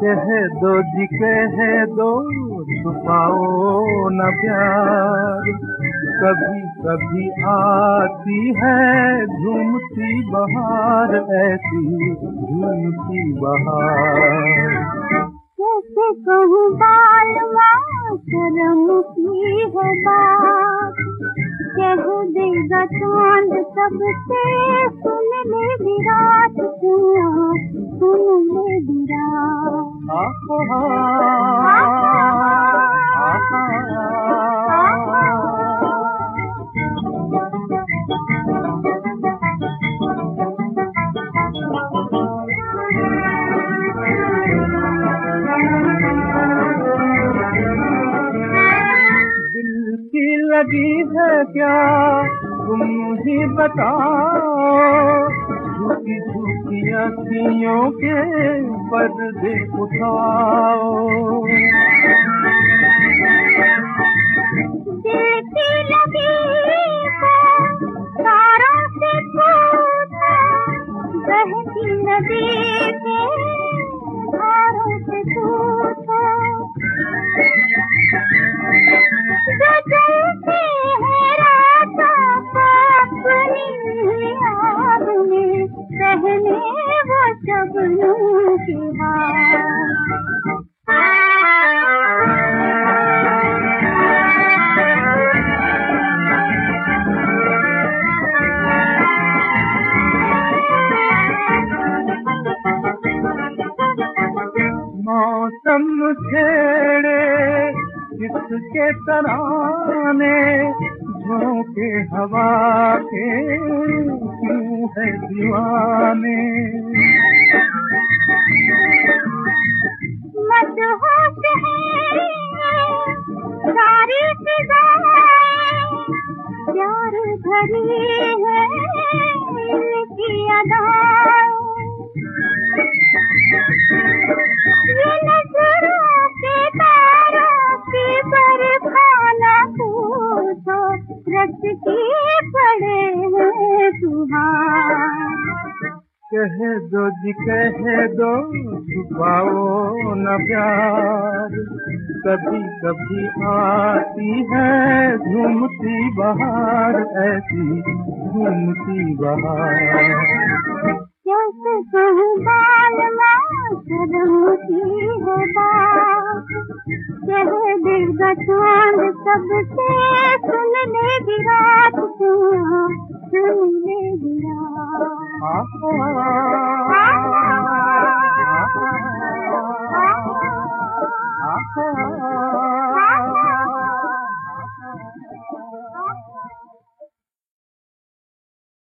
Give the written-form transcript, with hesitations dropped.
कह दो जी कह दो, छुपाओ न प्यार। कभी कभी आती है झूमती बहार, ऐसी झूमती बहार। कैसे कहूँ बालवा शर्म की है बात, कह देगा चांद सबसे, सुन ले विराट सुन ले विराट। दिल की लगी है क्या तुम ही बताओ, झूठी झूठी अखियों के पर्दे उठाओ। दिल की लगी है तारों से पूछो, बहती नदी के धारों से पूछो। जो जलती है रातों को अपनी आग में, कहने वो शबनम की हार। मौसम छेड़े किसके तराने, झोंके हवा के क्यों है दीवाने। मदहोश है सारी फिजाएं, प्यार भरी है इनकी अदाएं। ये नजरों के तारों की बरखाना पूछो, रचती पड़े हैं सुहान। कह दो जी कह दो, छुपाओ न प्यार। कभी कभी आती है झूमती बहार, ऐसी झूमती बहार। कैसे कहूँ बालवा शर्म की है बात, कह देगा चांद सबसे, सुन ले विराट सुन ले विराट।